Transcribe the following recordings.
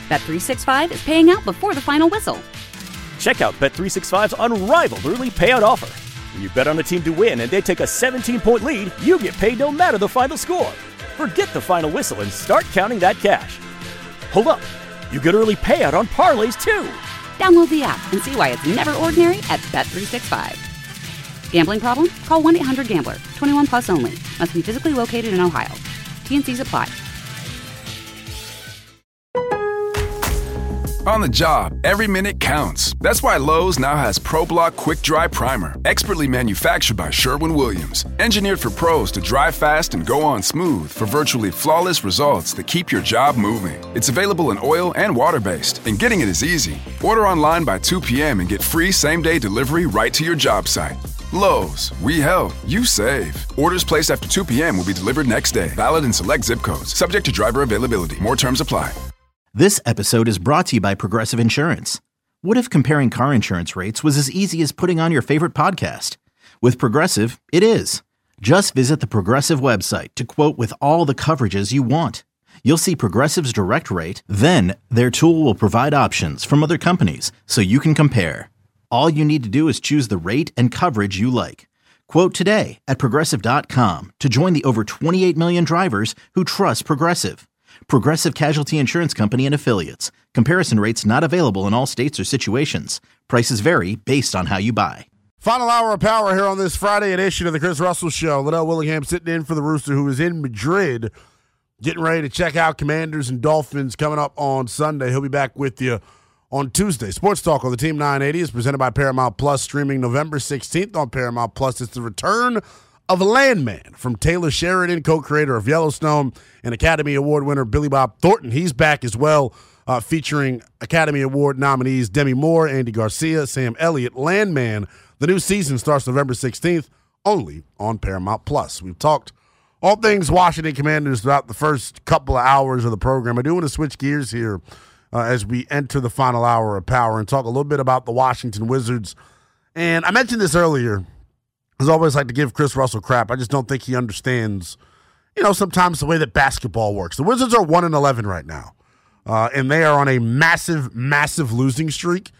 Bet365 is paying out before the final whistle. Check out Bet365's unrivaled early payout offer. When you bet on a team to win and they take a 17-point lead, you get paid no matter the final score. Forget the final whistle and start counting that cash. Hold up. You get early payout on parlays, too. Download the app and see why it's never ordinary at Bet365. Gambling problem? Call 1-800-GAMBLER. 21 plus only. Must be physically located in Ohio. T&Cs apply. On the job, every minute counts. That's why Lowe's now has ProBlock Quick Dry Primer, expertly manufactured by Sherwin-Williams. Engineered for pros to dry fast and go on smooth for virtually flawless results that keep your job moving. It's available in oil and water-based, and getting it is easy. Order online by 2 p.m. and get free same-day delivery right to your job site. Lowe's, we help, you save. Orders placed after 2 p.m. will be delivered next day. Valid in select zip codes. Subject to driver availability. More terms apply. This episode is brought to you by Progressive Insurance. What if comparing car insurance rates was as easy as putting on your favorite podcast? With Progressive, it is. Just visit the Progressive website to quote with all the coverages you want. You'll see Progressive's direct rate, then their tool will provide options from other companies so you can compare. All you need to do is choose the rate and coverage you like. Quote today at Progressive.com to join the over 28 million drivers who trust Progressive. Progressive Casualty Insurance Company and Affiliates. Comparison rates not available in all states or situations. Prices vary based on how you buy. Final hour of power here on this Friday edition of the Chris Russell Show. Liddell Willingham sitting in for the Rooster, who is in Madrid, getting ready to check out Commanders and Dolphins coming up on Sunday. He'll be back with you on Tuesday. Sports Talk on the Team 980 is presented by Paramount Plus, streaming November 16th on Paramount Plus. It's the return of Landman from Taylor Sheridan, co-creator of Yellowstone, and Academy Award winner Billy Bob Thornton. He's back as well, featuring Academy Award nominees Demi Moore, Andy Garcia, Sam Elliott. Landman, the new season starts November 16th, only on Paramount Plus. We've talked all things Washington Commanders throughout the first couple of hours of the program. I do want to switch gears here as we enter the final hour of power and talk a little bit about the Washington Wizards. And I mentioned this earlier. I always like to give Chris Russell crap. I just don't think he understands, sometimes the way that basketball works. The Wizards are 1-11 right now, and they are on a massive, massive losing streak.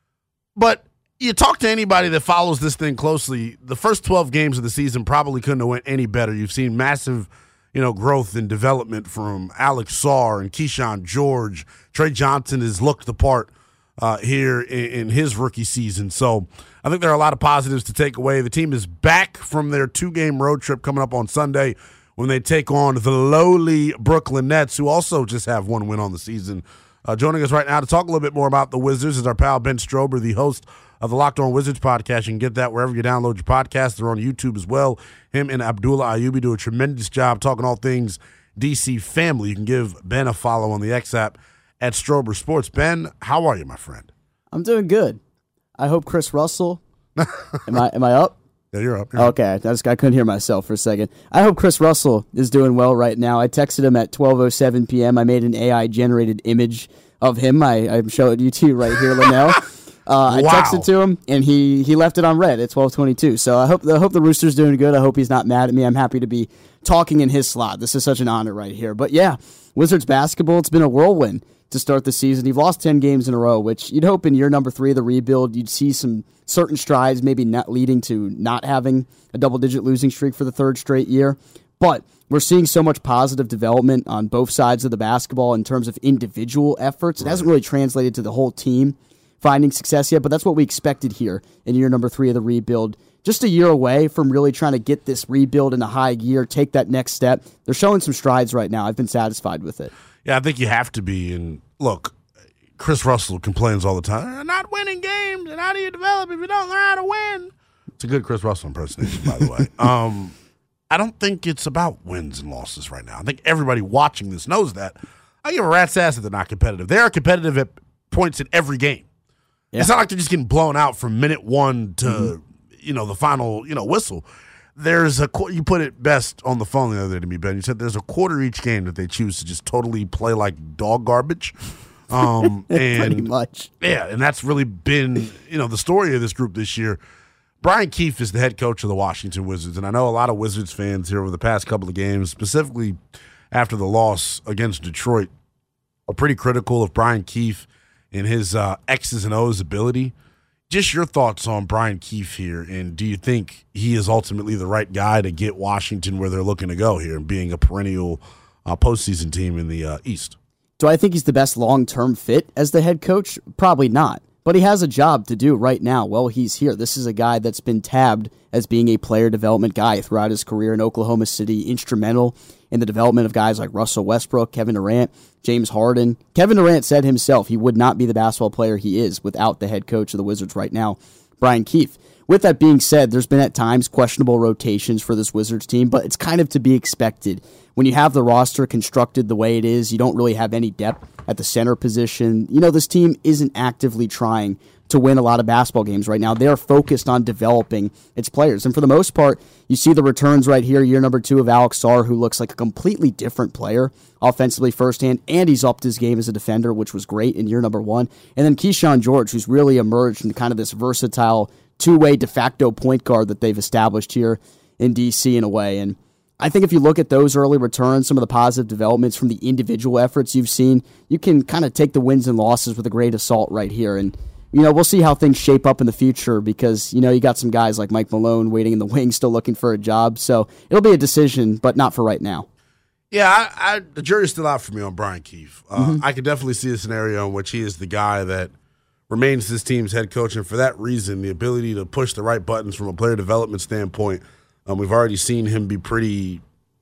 But you talk to anybody that follows this thing closely, the first 12 games of the season probably couldn't have went any better. You've seen massive, growth and development from Alex Sarr and Keyshawn George. Trey Johnson has looked the part here in his rookie season. So I think there are a lot of positives to take away. The team is back from their 2-game road trip coming up on Sunday when they take on the lowly Brooklyn Nets, who also just have one win on the season. Joining us right now to talk a little bit more about the Wizards is our pal Ben Strober, the host of the Locked On Wizards podcast. You can get that wherever you download your podcasts. They're on YouTube as well. Him and Abdullah Ayyubi do a tremendous job talking all things DC family. You can give Ben a follow on the X app at Strober Sports. Ben, how are you, my friend? I'm doing good. I hope Chris Russell. Am I up? Yeah, you're up. Okay, I couldn't hear myself for a second. I hope Chris Russell is doing well right now. I texted him at 12:07 p.m. I made an AI-generated image of him. I'm showing you to right here, Linnell. I texted to him, and he left it on red at 12:22. So I hope the Rooster's doing good. I hope he's not mad at me. I'm happy to be talking in his slot. This is such an honor right here. But yeah, Wizards basketball, it's been a whirlwind to start the season. You've lost 10 games in a row, which you'd hope in year number 3 of the rebuild, you'd see some certain strides, maybe not leading to not having a double-digit losing streak for the 3rd straight year. But we're seeing so much positive development on both sides of the basketball in terms of individual efforts. It hasn't really translated to the whole team finding success yet, but that's what we expected here in year number 3 of the rebuild. Just a year away from really trying to get this rebuild in a high gear, take that next step. They're showing some strides right now. I've been satisfied with it. Yeah, I think you have to be. And look, Chris Russell complains all the time, "They're not winning games, and how do you develop if you don't learn how to win?" It's a good Chris Russell impersonation, by the way. I don't think it's about wins and losses right now. I think everybody watching this knows that. I give a rat's ass that they're not competitive. They are competitive at points in every game. Yeah. It's not like they're just getting blown out from minute 1 to the final whistle. There's you put it best on the phone the other day to me, Ben. You said there's a quarter each game that they choose to just totally play like dog garbage. And pretty much. Yeah, and that's really been, the story of this group this year. Brian Keefe is the head coach of the Washington Wizards, and I know a lot of Wizards fans here over the past couple of games, specifically after the loss against Detroit, are pretty critical of Brian Keefe and his X's and O's ability. Just your thoughts on Brian Keefe here, and do you think he is ultimately the right guy to get Washington where they're looking to go here and being a perennial postseason team in the East? Do I think he's the best long-term fit as the head coach? Probably not. But he has a job to do right now while he's here. This is a guy that's been tabbed as being a player development guy throughout his career in Oklahoma City, instrumental in the development of guys like Russell Westbrook, Kevin Durant, James Harden. Kevin Durant said himself he would not be the basketball player he is without the head coach of the Wizards right now, Brian Keefe. With that being said, there's been at times questionable rotations for this Wizards team, but it's kind of to be expected. When you have the roster constructed the way it is, you don't really have any depth at the center position. You know, this team isn't actively trying to win a lot of basketball games right now. They are focused on developing its players. And for the most part, you see the returns right here, year number 2 of Alex Sarr, who looks like a completely different player offensively firsthand, and he's upped his game as a defender, which was great in year number 1. And then Keyshawn George, who's really emerged into kind of this versatile two-way de facto point guard that they've established here in D.C. in a way. And I think if you look at those early returns, some of the positive developments from the individual efforts you've seen, you can kind of take the wins and losses with a great assault right here. And, you know, we'll see how things shape up in the future because, you know, you got some guys like Mike Malone waiting in the wings, still looking for a job. So it'll be a decision, but not for right now. Yeah, the jury's still out for me on Brian Keefe. I could definitely see a scenario in which he is the guy that remains this team's head coach, and for that reason, the ability to push the right buttons from a player development standpoint, we've already seen him be pretty,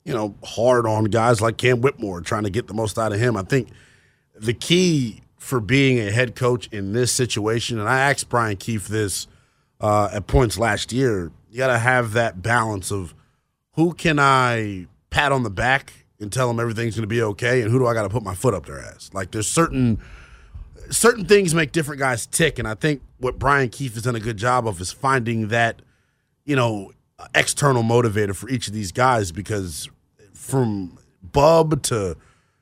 hard on guys like Cam Whitmore, trying to get the most out of him. I think the key for being a head coach in this situation, and I asked Brian Keefe this at points last year, you got to have that balance of who can I pat on the back and tell them everything's going to be okay, and who do I got to put my foot up their ass? Like, there's certain things make different guys tick, and I think what Brian Keefe has done a good job of is finding that, external motivator for each of these guys, because from Bub to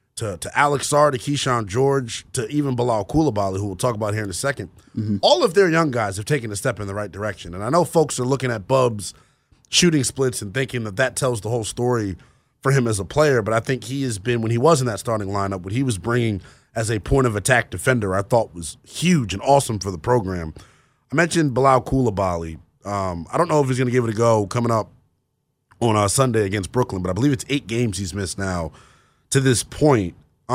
Alex Sarr to Keyshawn George to even Bilal Coulibaly, who we'll talk about here in a second, all of their young guys have taken a step in the right direction. And I know folks are looking at Bub's shooting splits and thinking that tells the whole story for him as a player, but I think he has been, when he was in that starting lineup, what he was bringing as a point-of-attack defender, I thought was huge and awesome for the program. I mentioned Bilal Coulibaly. I don't know if he's going to give it a go coming up on Sunday against Brooklyn, but I believe it's 8 games he's missed now to this point.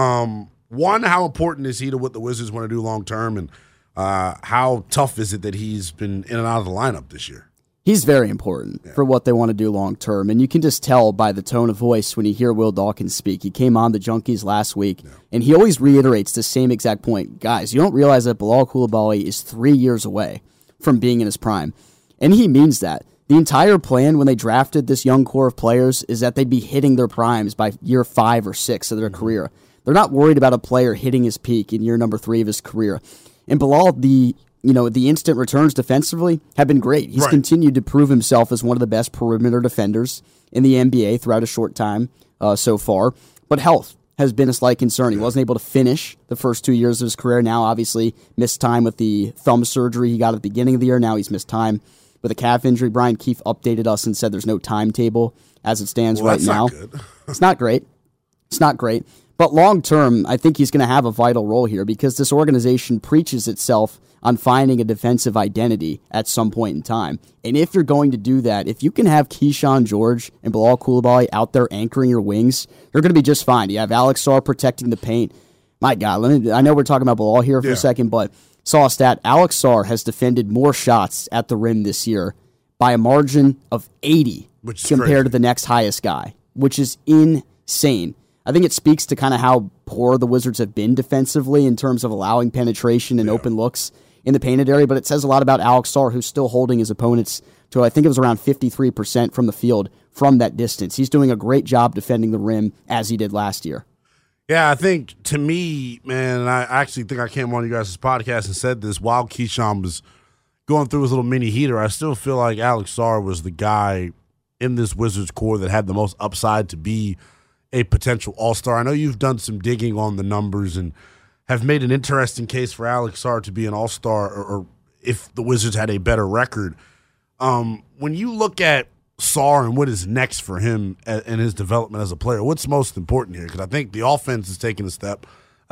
One, how important is he to what the Wizards want to do long-term, and how tough is it that he's been in and out of the lineup this year? He's very important for what they want to do long-term, and you can just tell by the tone of voice when you hear Will Dawkins speak. He came on the Junkies last week, and he always reiterates the same exact point. Guys, you don't realize that Bilal Coulibaly is 3 years away from being in his prime, and he means that. The entire plan when they drafted this young core of players is that they'd be hitting their primes by year 5 or 6 of their career. They're not worried about a player hitting his peak in year number 3 of his career. And Bilal, the instant returns defensively have been great. He's continued to prove himself as one of the best perimeter defenders in the NBA throughout a short time so far. But health has been a slight concern. He wasn't able to finish the first 2 years of his career. Now, obviously, missed time with the thumb surgery he got at the beginning of the year. Now he's missed time with a calf injury. Brian Keefe updated us and said there's no timetable as it stands right now. Not good. It's not great. It's not great. But long term, I think he's going to have a vital role here because this organization preaches itself on finding a defensive identity at some point in time. And if you're going to do that, if you can have Keyshawn George and Bilal Coulibaly out there anchoring your wings, you're going to be just fine. You have Alex Sarr protecting the paint. My God, I know we're talking about Bilal here for a second, but saw a stat. Alex Sarr has defended more shots at the rim this year by a margin of 80 compared to the next highest guy, which is insane. I think it speaks to kind of how poor the Wizards have been defensively in terms of allowing penetration and open looks in the painted area, but it says a lot about Alex Sarr, who's still holding his opponents to, I think it was around 53% from the field from that distance. He's doing a great job defending the rim as he did last year. Yeah, I think, to me, man, and I actually think I came on you guys' podcast and said this while Keyshawn was going through his little mini heater, I still feel like Alex Sarr was the guy in this Wizards core that had the most upside to be a potential all-star. I know you've done some digging on the numbers and have made an interesting case for Alex Sarr to be an all-star, or if the Wizards had a better record. When you look at Sarr and what is next for him in his development as a player, what's most important here? Because I think the offense is taking a step. I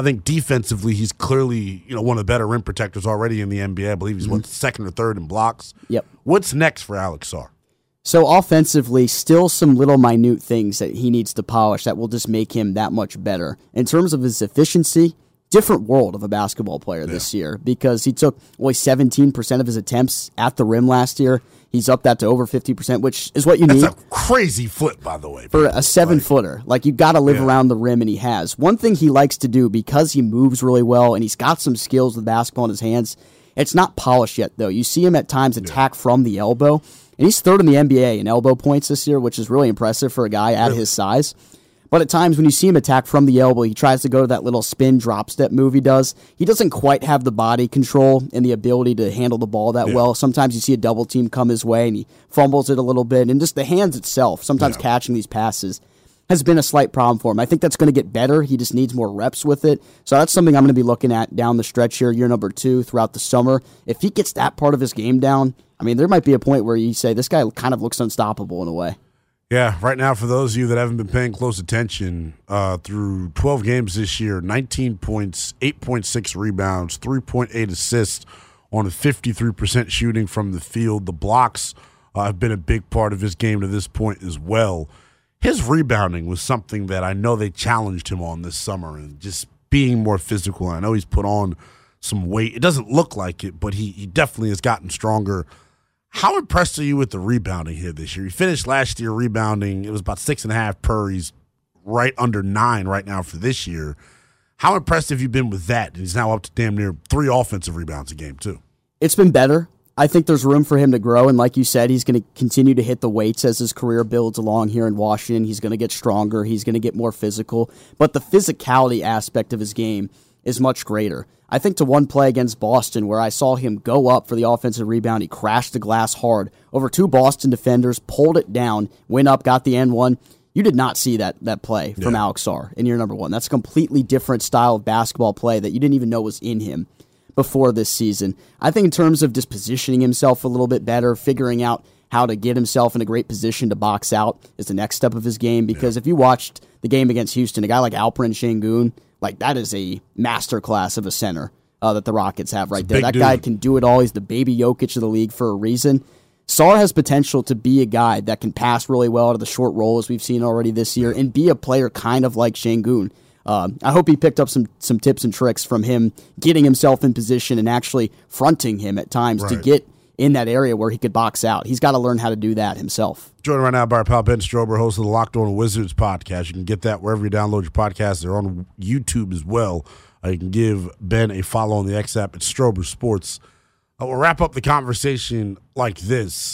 I think defensively, he's clearly one of the better rim protectors already in the NBA. I believe he's second or third in blocks. Yep. What's next for Alex Sarr? So offensively, still some little minute things that he needs to polish that will just make him that much better. In terms of his efficiency, different world of a basketball player this year, because he took only 17% of his attempts at the rim last year. He's up that to over 50%, which is what you need. That's a crazy flip, by the way. For a 7-footer. Like, you got to live around the rim, and he has. One thing he likes to do, because he moves really well and he's got some skills with basketball in his hands, it's not polished yet, though. You see him at times attack from the elbow, and he's third in the NBA in elbow points this year, which is really impressive for a guy at his size. But at times when you see him attack from the elbow, he tries to go to that little spin drop step move he does. He doesn't quite have the body control and the ability to handle the ball that well. Sometimes you see a double team come his way and he fumbles it a little bit. And just the hands itself, sometimes catching these passes, has been a slight problem for him. I think that's going to get better. He just needs more reps with it. So that's something I'm going to be looking at down the stretch here, year number 2, throughout the summer. If he gets that part of his game down, I mean, there might be a point where you say, this guy kind of looks unstoppable in a way. Yeah, right now, for those of you that haven't been paying close attention, through 12 games this year, 19 points, 8.6 rebounds, 3.8 assists on a 53% shooting from the field. The blocks have been a big part of his game to this point as well. His rebounding was something that I know they challenged him on this summer, and just being more physical. I know he's put on some weight. It doesn't look like it, but he definitely has gotten stronger. How impressed are you with the rebounding here this year? He finished last year rebounding. It was about 6.5 per. He's right under 9 right now for this year. How impressed have you been with that? He's now up to damn near 3 offensive rebounds a game, too. It's been better. I think there's room for him to grow, and like you said, he's going to continue to hit the weights as his career builds along here in Washington. He's going to get stronger. He's going to get more physical. But the physicality aspect of his game is much greater. I think to one play against Boston where I saw him go up for the offensive rebound, he crashed the glass hard over 2 Boston defenders, pulled it down, went up, got the N1. You did not see that play from Alex Sarr in year number 1. That's a completely different style of basketball play that you didn't even know was in him before this season. I think in terms of just positioning himself a little bit better, figuring out how to get himself in a great position to box out is the next step of his game, because if you watched the game against Houston, a guy like Alperen Sengun, like, that is a masterclass of a center that the Rockets have right there. That guy can do it all. He's the baby Jokic of the league for a reason. Sarr has potential to be a guy that can pass really well out of the short roll, as we've seen already this year, and be a player kind of like Sengun. I hope he picked up some tips and tricks from him getting himself in position and actually fronting him at times to get in that area where he could box out. He's got to learn how to do that himself. Joined right now by our pal Ben Strober, host of the Locked On Wizards podcast. You can get that wherever you download your podcasts. They're on YouTube as well. You can give Ben a follow on the X app at Strober Sports. We'll wrap up the conversation like this.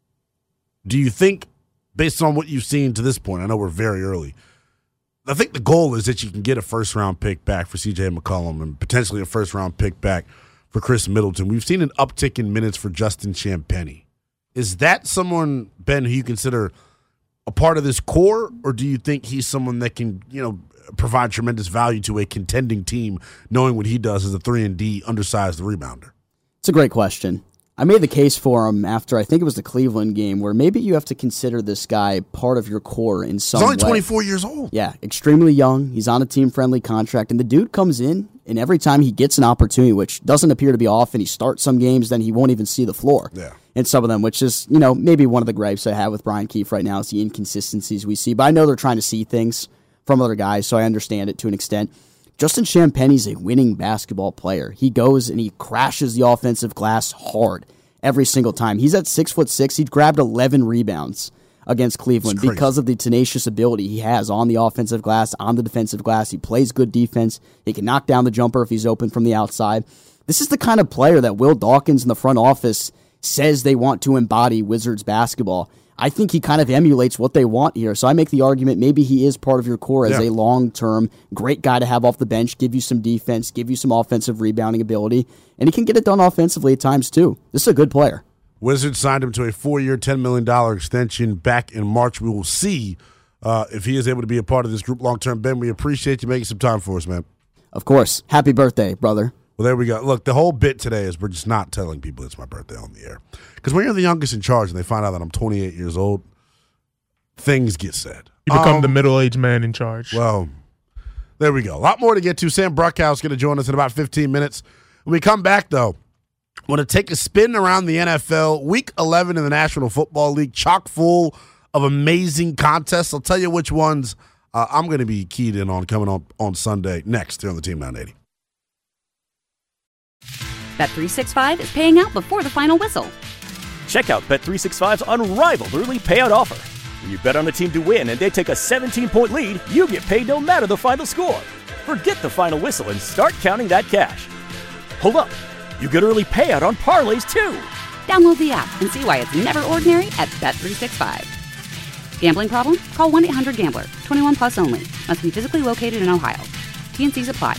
Do you think, based on what you've seen to this point, I know we're very early, I think the goal is that you can get a first-round pick back for C.J. McCollum and potentially a first-round pick back for Chris Middleton. We've seen an uptick in minutes for Justin Champagnie. Is that someone, Ben, who you consider a part of this core, or do you think he's someone that can, provide tremendous value to a contending team, knowing what he does as a 3-and-D undersized rebounder? It's a great question. I made the case for him after, I think it was the Cleveland game, where maybe you have to consider this guy part of your core in some way. He's only 24 years old. Yeah, extremely young. He's on a team-friendly contract, and the dude comes in, and every time he gets an opportunity, which doesn't appear to be often, he starts some games, then he won't even see the floor in some of them, which is, maybe one of the gripes I have with Brian Keefe right now is the inconsistencies we see. But I know they're trying to see things from other guys, so I understand it to an extent. Justin Champagnie's a winning basketball player. He goes and he crashes the offensive glass hard every single time. He's at 6'6". He grabbed 11 rebounds against Cleveland because of the tenacious ability he has on the offensive glass, on the defensive glass. He plays good defense. He can knock down the jumper if he's open from the outside. This is the kind of player that Will Dawkins in the front office says they want to embody Wizards basketball. I think he kind of emulates what they want here. So I make the argument maybe he is part of your core as a long-term great guy to have off the bench, give you some defense, give you some offensive rebounding ability, and he can get it done offensively at times too. This is a good player. Wizards signed him to a 4-year, $10 million extension back in March. We will see if he is able to be a part of this group long-term. Ben, we appreciate you making some time for us, man. Of course. Happy birthday, brother. Well, there we go. Look, the whole bit today is we're just not telling people it's my birthday on the air. Because when you're the youngest in charge and they find out that I'm 28 years old, things get said. You become the middle-aged man in charge. Well, There we go. A lot more to get to. Sam Bruckhouse is going to join us in about 15 minutes. When we come back, though, I want to take a spin around the NFL. Week 11 in the National Football League, chock full of amazing contests. I'll tell you which ones I'm going to be keyed in on coming on Sunday next here on the Team 980. Bet365 is paying out before the final whistle. Check out Bet365's unrivaled early payout offer. When you bet on a team to win and they take a 17-point lead, you get paid no matter the final score. Forget the final whistle and start counting that cash. Hold up. You get early payout on parlays, too. Download the app and see why it's never ordinary at Bet365. Gambling problem? Call 1-800-GAMBLER. 21 plus only. Must be physically located in Ohio. T&Cs apply.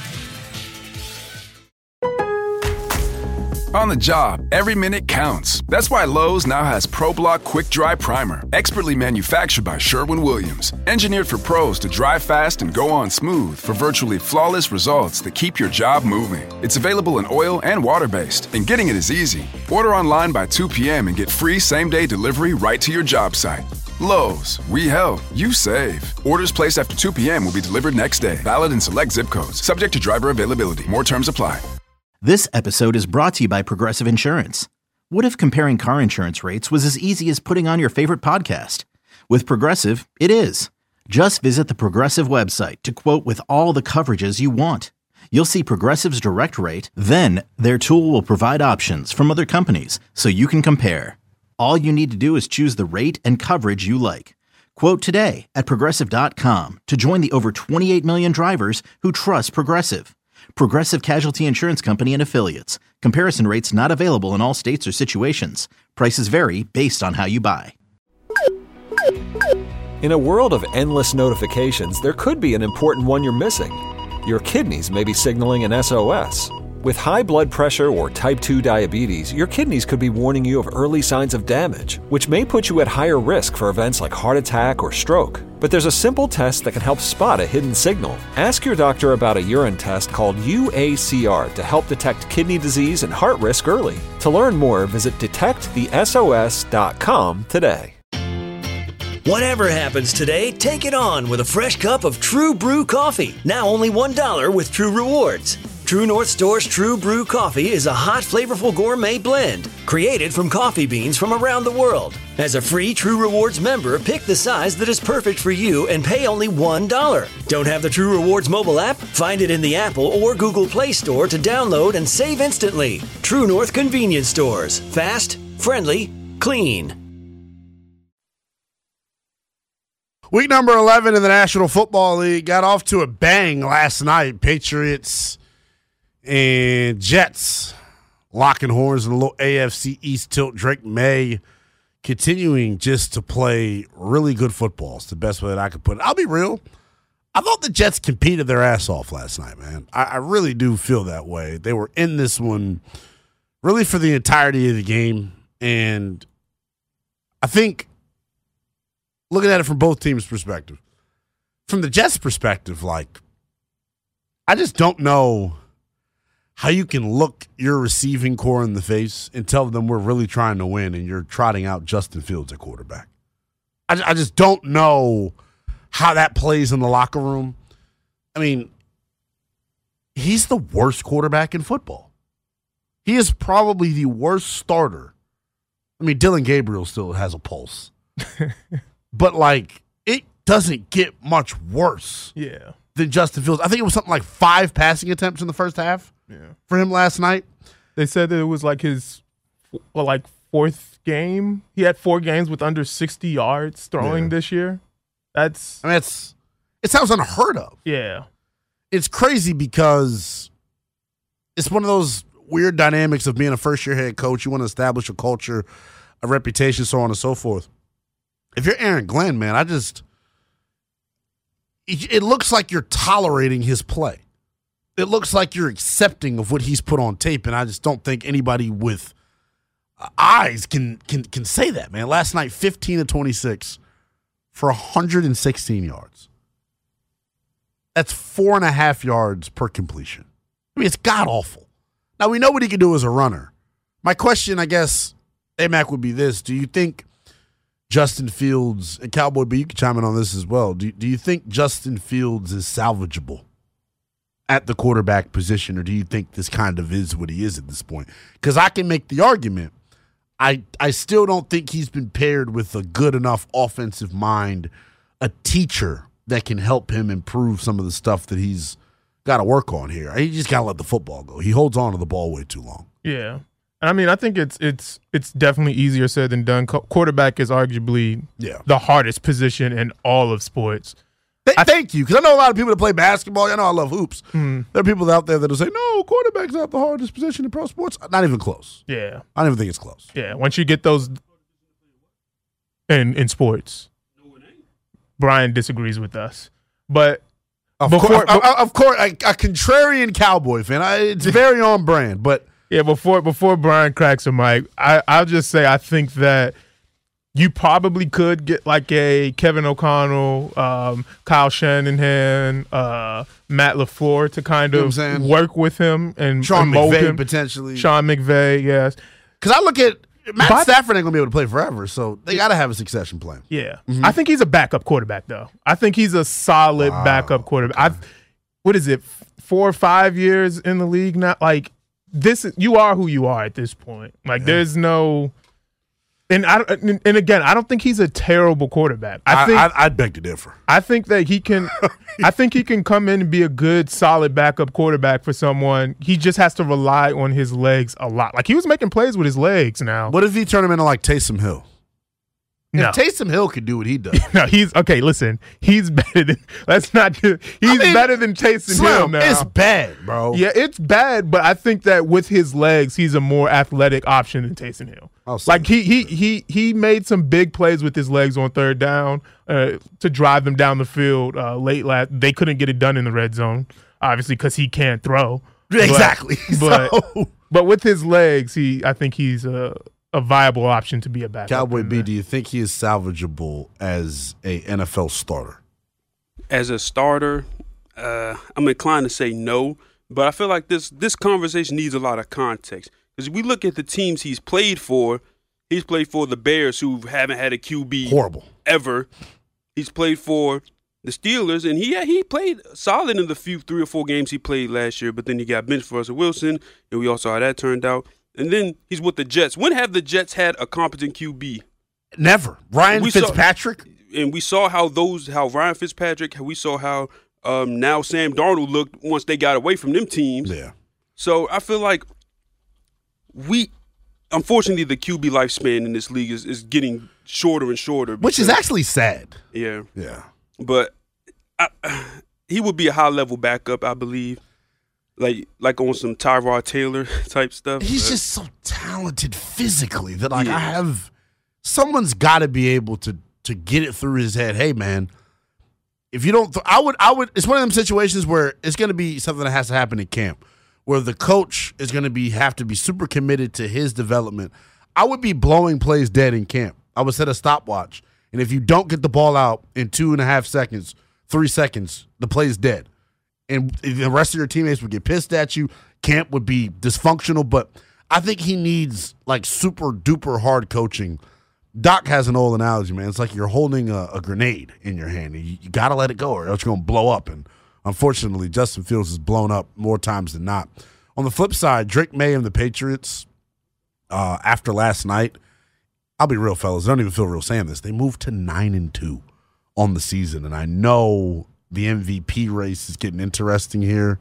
On the job, every minute counts. That's why Lowe's now has ProBlock Quick Dry Primer, expertly manufactured by Sherwin-Williams. Engineered for pros to dry fast and go on smooth for virtually flawless results that keep your job moving. It's available in oil and water-based, and getting it is easy. Order online by 2 p.m. and get free same-day delivery right to your job site. Lowe's, we help, you save. Orders placed after 2 p.m. will be delivered next day. Valid in select zip codes. Subject to driver availability. More terms apply. This episode is brought to you by Progressive Insurance. What if comparing car insurance rates was as easy as putting on your favorite podcast? With Progressive, it is. Just visit the Progressive website to quote with all the coverages you want. You'll see Progressive's direct rate, then their tool will provide options from other companies so you can compare. All you need to do is choose the rate and coverage you like. Quote today at Progressive.com to join the over 28 million drivers who trust Progressive. Progressive Casualty Insurance Company and Affiliates. Comparison rates not available in all states or situations. Prices vary based on how you buy. In a world of endless notifications, there could be an important one you're missing. Your kidneys may be signaling an SOS. With high blood pressure or type 2 diabetes, your kidneys could be warning you of early signs of damage, which may put you at higher risk for events like heart attack or stroke. But there's a simple test that can help spot a hidden signal. Ask your doctor about a urine test called UACR to help detect kidney disease and heart risk early. To learn more, visit detectthesos.com today. Whatever happens today, take it on with a fresh cup of True Brew coffee. Now only $1 with True Rewards. True North Store's True Brew coffee is a hot, flavorful gourmet blend created from coffee beans from around the world. As a free True Rewards member, pick the size that is perfect for you and pay only $1. Don't have the True Rewards mobile app? Find it in the Apple or Google Play Store to download and save instantly. True North Convenience Stores. Fast, friendly, clean. Week number 11 in the National Football League got off to a bang last night. Patriots and Jets locking horns in a little AFC East tilt. Drake May continuing just to play really good football. It's the best way that I could put it. I'll be real. I thought the Jets competed their ass off last night, man. I really do feel that way. They were in this one really for the entirety of the game. And I think looking at it from both teams' perspective, from the Jets' perspective, like, I just don't know how you can look your receiving core in the face and tell them we're really trying to win and you're trotting out Justin Fields at quarterback. I just don't know how that plays in the locker room. I mean, he's the worst quarterback in football. He is probably the worst starter. I mean, Dylan Gabriel still has a pulse. But, like, it doesn't get much worse than Justin Fields. I think it was something like 5 passing attempts in the first half for him last night. They said that it was like his fourth game. He had 4 games with under 60 yards throwing this year. It sounds unheard of. Yeah. It's crazy because it's one of those weird dynamics of being a first-year head coach. You want to establish a culture, a reputation, so on and so forth. If you're Aaron Glenn, man, it looks like you're tolerating his play. It looks like you're accepting of what he's put on tape, and I just don't think anybody with eyes can say that, man. Last night, 15 of 26 for 116 yards. That's 4.5 yards per completion. I mean, it's god-awful. Now, we know what he can do as a runner. My question, I guess, AMAC, would be this. Do you think Justin Fields, and Cowboy B, you can chime in on this as well. Do you think Justin Fields is salvageable at the quarterback position, or do you think this kind of is what he is at this point? Because I can make the argument. I still don't think he's been paired with a good enough offensive mind, a teacher that can help him improve some of the stuff that he's got to work on here. He just got to let the football go. He holds on to the ball way too long. Yeah. I mean, I think it's definitely easier said than done. Quarterback is arguably the hardest position in all of sports. Thank you, because I know a lot of people that play basketball. I know I love hoops. There are people out there that will say, no, quarterback's not the hardest position in pro sports. Not even close. Yeah. I don't even think it's close. Yeah, once you get those in sports. Brian disagrees with us. But of course, a contrarian Cowboy fan. It's very on brand, but yeah, before Brian cracks a mic, I'll just say I think that you probably could get like a Kevin O'Connell, Kyle Shanahan, Matt LaFleur to kind of work with him and Sean mold McVay him. potentially. Sean McVay, yes. Because I look at Matt Stafford ain't gonna be able to play forever, so they got to have a succession plan. Yeah, I think he's a backup quarterback though. I think he's a solid backup quarterback. Okay. What is it? 4 or 5 years in the league now? Like this, you are who you are at this point. Like there's no. And again, I don't think he's a terrible quarterback. I'd beg to differ. I think that he can. I think he can come in and be a good, solid backup quarterback for someone. He just has to rely on his legs a lot. Like he was making plays with his legs. Now, what if he turned him into like Taysom Hill? No. If Taysom Hill could do what he does. No, he's okay. Listen, he's better than. Let's not. He's better than Taysom Hill now. It's bad, bro. Yeah, it's bad. But I think that with his legs, he's a more athletic option than Taysom Hill. Like he made some big plays with his legs on third down to drive them down the field late last. They couldn't get it done in the red zone, obviously, because he can't throw. Exactly. But with his legs, I think he's a viable option to be a backup. Cowboy B, do you think he is salvageable as a NFL starter? As a starter, I'm inclined to say no, but I feel like this conversation needs a lot of context. Because we look at the teams he's played for the Bears, who haven't had a QB horrible ever. He's played for the Steelers, and he played solid in the few 3 or 4 games he played last year, but then he got benched for Russell Wilson, and we all saw how that turned out. And then he's with the Jets. When have the Jets had a competent QB? Never. Ryan Fitzpatrick? We saw how Ryan Fitzpatrick, we saw how now Sam Darnold looked once they got away from them teams. Yeah. So I feel like unfortunately, the QB lifespan in this league is getting shorter and shorter. Which is actually sad. Yeah. Yeah. But he would be a high-level backup, I believe. Like on some Tyrod Taylor type stuff. He's just so talented physically that someone's got to be able to get it through his head. Hey man, if you don't, I would. It's one of them situations where it's going to be something that has to happen in camp, where the coach is going to have to be super committed to his development. I would be blowing plays dead in camp. I would set a stopwatch, and if you don't get the ball out in 2.5 seconds, 3 seconds, the play's dead. And the rest of your teammates would get pissed at you. Camp would be dysfunctional, but I think he needs like super duper hard coaching. Doc has an old analogy, man. It's like you're holding a grenade in your hand. And you got to let it go or else you're going to blow up. And unfortunately, Justin Fields has blown up more times than not. On the flip side, Drake May and the Patriots, after last night, I'll be real, fellas. I don't even feel real saying this. They moved to 9-2 on the season. And I know the MVP race is getting interesting here.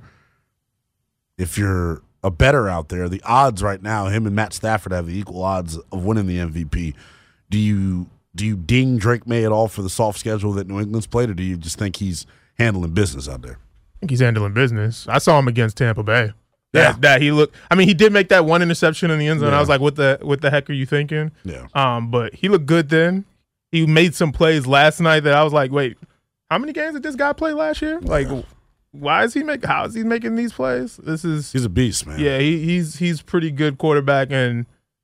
If you're a bettor out there, the odds right now, him and Matt Stafford have the equal odds of winning the MVP. Do you ding Drake May at all for the soft schedule that New England's played, or do you just think he's handling business out there? I think he's handling business. I saw him against Tampa Bay. Yeah. That he looked. I mean, he did make that one interception in the end zone. Yeah. I was like, what the heck are you thinking? Yeah. But he looked good then. He made some plays last night that I was like, wait, how many games did this guy play last year? Like, how is he making these plays? He's a beast, man. Yeah, he's pretty good quarterback, and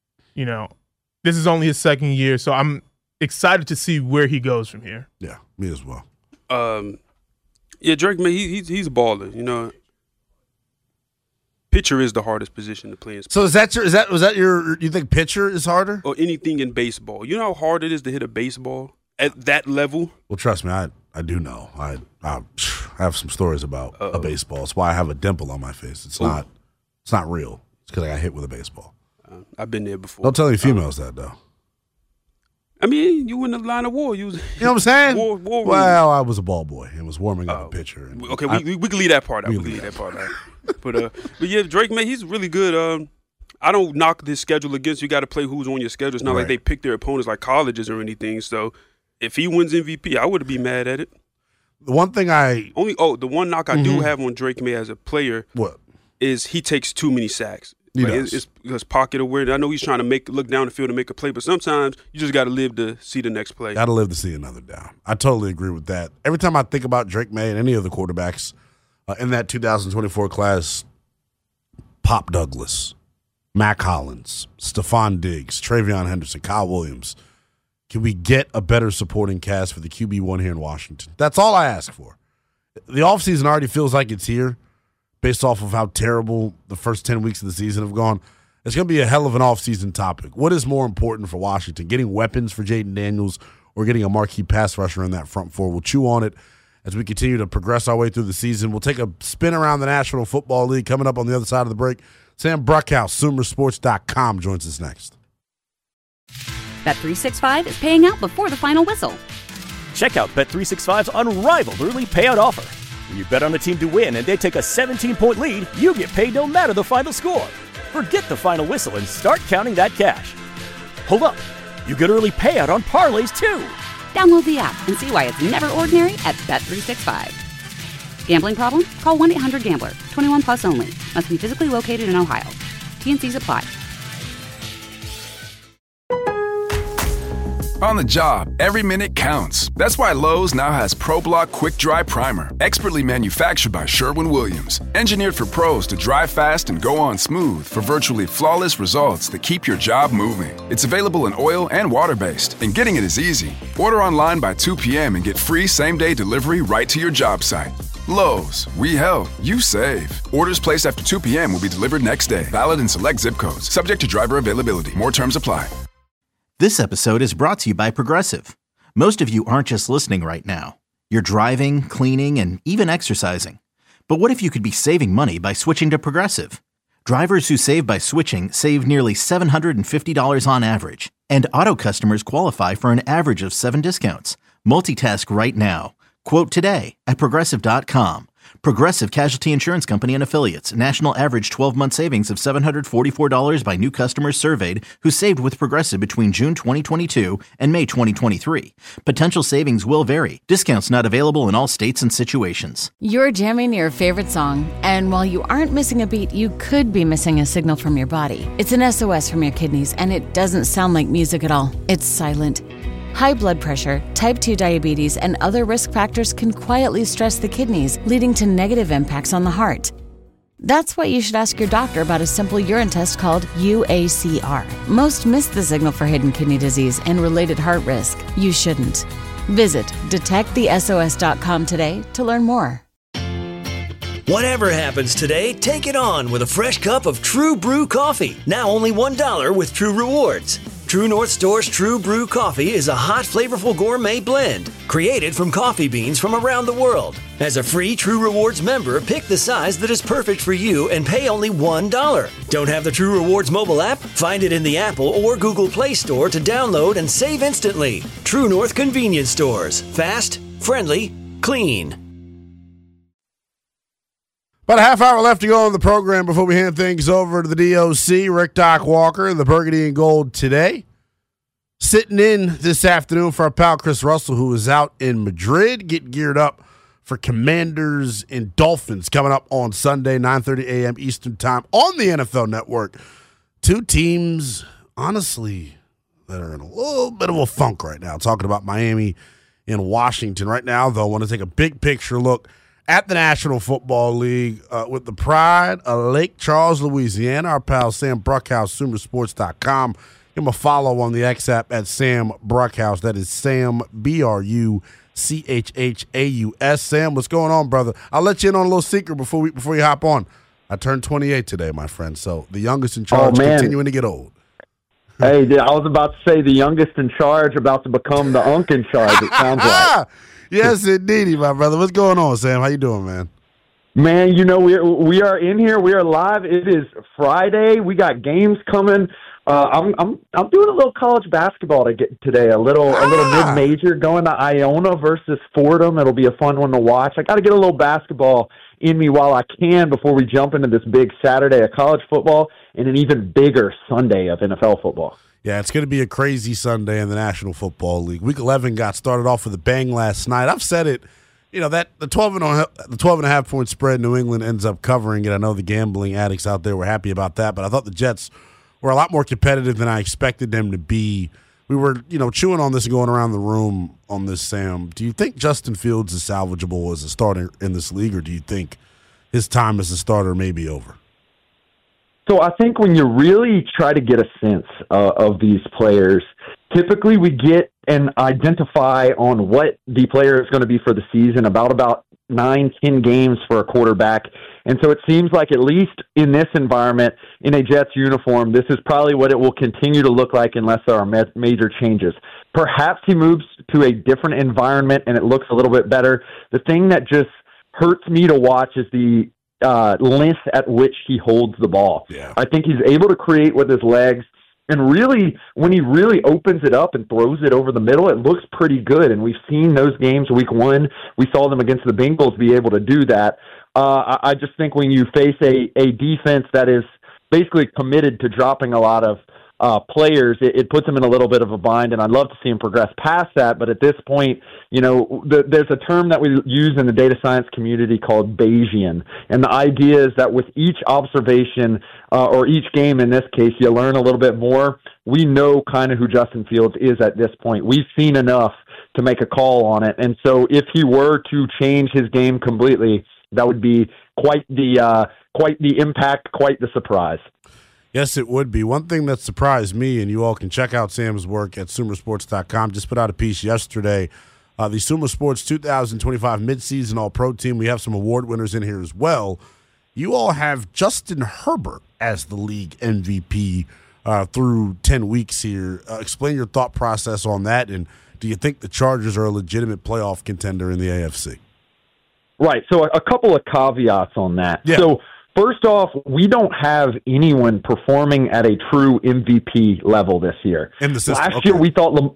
this is only his second year, so I'm excited to see where he goes from here. Yeah, me as well. Yeah, Drake May, he's a baller, pitcher is the hardest position to play in sports. So you think pitcher is harder? Or anything in baseball. You know how hard it is to hit a baseball at that level? Well, trust me, I do know. I have some stories about a baseball. That's why I have a dimple on my face. It's not real. It's because I got hit with a baseball. I've been there before. Don't tell any females that, though. I mean, you in the line of war. You know what I'm saying? War well, I was a ball boy and was warming up a pitcher. Okay, we can leave that part out. We can leave that part out. But yeah, Drake, man, he's really good. I don't knock this schedule against you. Got to play who's on your schedule. It's not like they pick their opponents like colleges or anything. So if he wins MVP, I wouldn't be mad at it. The one thing the one knock I do have on Drake May as a player is he takes too many sacks. It's pocket awareness. I know he's trying to look down the field and make a play, but sometimes you just got to live to see the next play. Got to live to see another down. I totally agree with that. Every time I think about Drake May and any of the quarterbacks in that 2024 class, Pop Douglas, Mac Hollins, Stephon Diggs, Travion Henderson, Kyle Williams. Can we get a better supporting cast for the QB1 here in Washington? That's all I ask for. The offseason already feels like it's here based off of how terrible the first 10 weeks of the season have gone. It's going to be a hell of an offseason topic. What is more important for Washington, getting weapons for Jaden Daniels or getting a marquee pass rusher in that front four? We'll chew on it as we continue to progress our way through the season. We'll take a spin around the National Football League coming up on the other side of the break. Sam Bruckhouse, SoonerSports.com, joins us next. Bet365 is paying out before the final whistle. Check out Bet365's unrivaled early payout offer. When you bet on a team to win and they take a 17-point lead, you get paid no matter the final score. Forget the final whistle and start counting that cash. Hold up. You get early payout on parlays, too. Download the app and see why it's never ordinary at Bet365. Gambling problem? Call 1-800-GAMBLER. 21 plus only. Must be physically located in Ohio. T&Cs apply. On the job, every minute counts. That's why Lowe's now has ProBlock Quick Dry Primer, expertly manufactured by Sherwin-Williams. Engineered for pros to dry fast and go on smooth for virtually flawless results that keep your job moving. It's available in oil and water-based, and getting it is easy. Order online by 2 p.m. and get free same-day delivery right to your job site. Lowe's, we help, you save. Orders placed after 2 p.m. will be delivered next day. Valid in select zip codes. Subject to driver availability. More terms apply. This episode is brought to you by Progressive. Most of you aren't just listening right now. You're driving, cleaning, and even exercising. But what if you could be saving money by switching to Progressive? Drivers who save by switching save nearly $750 on average. And auto customers qualify for an average of 7 discounts. Multitask right now. Quote today at Progressive.com. Progressive Casualty Insurance Company and Affiliates. National average 12-month savings of $744 by new customers surveyed who saved with Progressive between June 2022 and May 2023. Potential savings will vary. Discounts not available in all states and situations. You're jamming your favorite song, and while you aren't missing a beat, you could be missing a signal from your body. It's an SOS from your kidneys, and it doesn't sound like music at all. It's silent. High blood pressure, type 2 diabetes, and other risk factors can quietly stress the kidneys, leading to negative impacts on the heart. That's why you should ask your doctor about a simple urine test called UACR. Most miss the signal for hidden kidney disease and related heart risk. You shouldn't. Visit detectthesos.com today to learn more. Whatever happens today, take it on with a fresh cup of True Brew coffee. Now only $1 with True Rewards. True North Store's True Brew coffee is a hot, flavorful gourmet blend created from coffee beans from around the world. As a free True Rewards member, pick the size that is perfect for you and pay only $1. Don't have the True Rewards mobile app? Find it in the Apple or Google Play Store to download and save instantly. True North Convenience Stores. Fast, friendly, clean. About a half hour left to go on the program before we hand things over to the DOC, Rick Doc Walker, the Burgundy and Gold today. Sitting in this afternoon for our pal Chris Russell, who is out in Madrid, getting geared up for Commanders and Dolphins coming up on Sunday, 9:30 a.m. Eastern Time on the NFL Network. Two teams, honestly, that are in a little bit of a funk right now. Talking about Miami and Washington right now, though, I want to take a big picture look at the National Football League with the pride of Lake Charles, Louisiana. Our pal Sam Bruckhouse, SoonerSports.com. Give him a follow on the X app at Sam Bruckhouse. That is Sam, Bruchhaus. Sam, what's going on, brother? I'll let you in on a little secret before you hop on. I turned 28 today, my friend. So the youngest in charge, continuing to get old. Hey, I was about to say the youngest in charge about to become the unk in charge, it sounds like. Yes, indeed, my brother. What's going on, Sam? How you doing, man? Man, we are in here. We are live. It is Friday. We got games coming. I'm doing a little college basketball today. A little mid-major going to Iona versus Fordham. It'll be a fun one to watch. I got to get a little basketball in me while I can before we jump into this big Saturday of college football and an even bigger Sunday of NFL football. Yeah, it's going to be a crazy Sunday in the National Football League. Week 11 got started off with a bang last night. I've said it. That the 12.5 point spread New England ends up covering it. I know the gambling addicts out there were happy about that, but I thought the Jets were a lot more competitive than I expected them to be. We were, chewing on this and going around the room on this, Sam. Do you think Justin Fields is salvageable as a starter in this league, or do you think his time as a starter may be over? So I think when you really try to get a sense of these players, typically we get and identify on what the player is going to be for the season about 9-10 games for a quarterback. And so it seems like, at least in this environment, in a Jets uniform, this is probably what it will continue to look like unless there are major changes. Perhaps he moves to a different environment and it looks a little bit better. The thing that just hurts me to watch is the length at which he holds the ball. Yeah. I think he's able to create with his legs. And really, when he really opens it up and throws it over the middle, it looks pretty good. And we've seen those games week 1. We saw them against the Bengals be able to do that. I just think when you face a defense that is basically committed to dropping a lot of players, it puts them in a little bit of a bind. And I'd love to see him progress past that. But at this point, there's a term that we use in the data science community called Bayesian. And the idea is that with each observation or each game in this case, you learn a little bit more. We know kind of who Justin Fields is at this point. We've seen enough to make a call on it. And so if he were to change his game completely, that would be quite the impact, quite the surprise. Yes, it would be. One thing that surprised me, and you all can check out Sam's work at SumerSports.com, just put out a piece yesterday. The Sumer Sports 2025 midseason All-Pro team, we have some award winners in here as well. You all have Justin Herbert as the league MVP through 10 weeks here. Explain your thought process on that, and do you think the Chargers are a legitimate playoff contender in the AFC? Right, so a couple of caveats on that. Yeah. So first off, we don't have anyone performing at a true MVP level this year. In the system. Last year we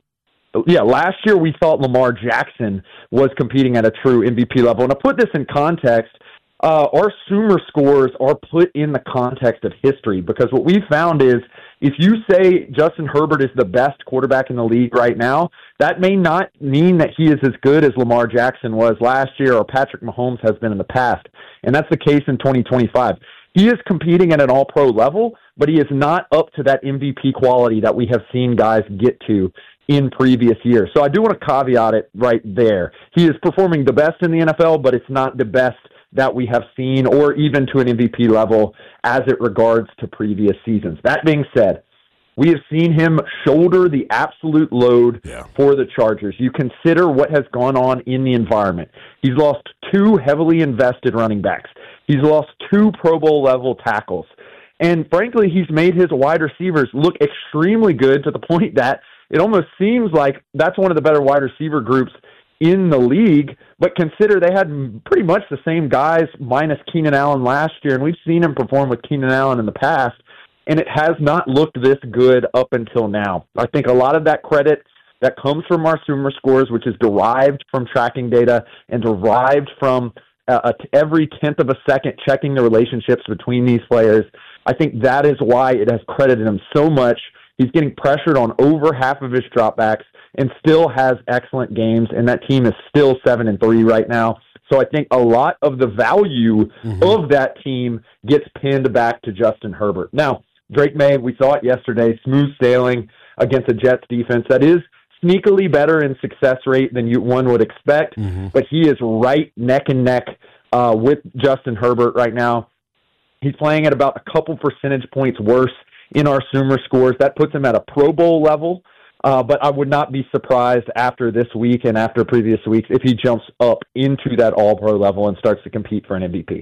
thought Lamar Jackson was competing at a true MVP level. And to put this in context, our Sumer scores are put in the context of history, because what we found is if you say Justin Herbert is the best quarterback in the league right now, that may not mean that he is as good as Lamar Jackson was last year or Patrick Mahomes has been in the past. And that's the case in 2025. He is competing at an all-pro level, but he is not up to that MVP quality that we have seen guys get to in previous years. So I do want to caveat it right there. He is performing the best in the NFL, but it's not the best that we have seen, or even to an MVP level as it regards to previous seasons. That being said, we have seen him shoulder the absolute load for the Chargers. You consider what has gone on in the environment. He's lost 2 heavily invested running backs. He's lost 2 Pro Bowl level tackles. And frankly, he's made his wide receivers look extremely good, to the point that it almost seems like that's one of the better wide receiver groups in the league. But consider they had pretty much the same guys minus Keenan Allen last year, and we've seen him perform with Keenan Allen in the past, and it has not looked this good up until now. I think a lot of that credit that comes from our Sumer scores, which is derived from tracking data and derived from every tenth of a second checking the relationships between these players. I think that is why it has credited him so much. He's getting pressured on over half of his dropbacks and still has excellent games, and that team is still 7-3 right now. So I think a lot of the value of that team gets pinned back to Justin Herbert. Now, Drake May, we saw it yesterday, smooth sailing against a Jets defense that is sneakily better in success rate than one would expect, but he is right neck and neck with Justin Herbert right now. He's playing at about a couple percentage points worse in our Sumer scores. That puts him at a Pro Bowl level, but I would not be surprised after this week and after previous weeks if he jumps up into that All-Pro level and starts to compete for an MVP.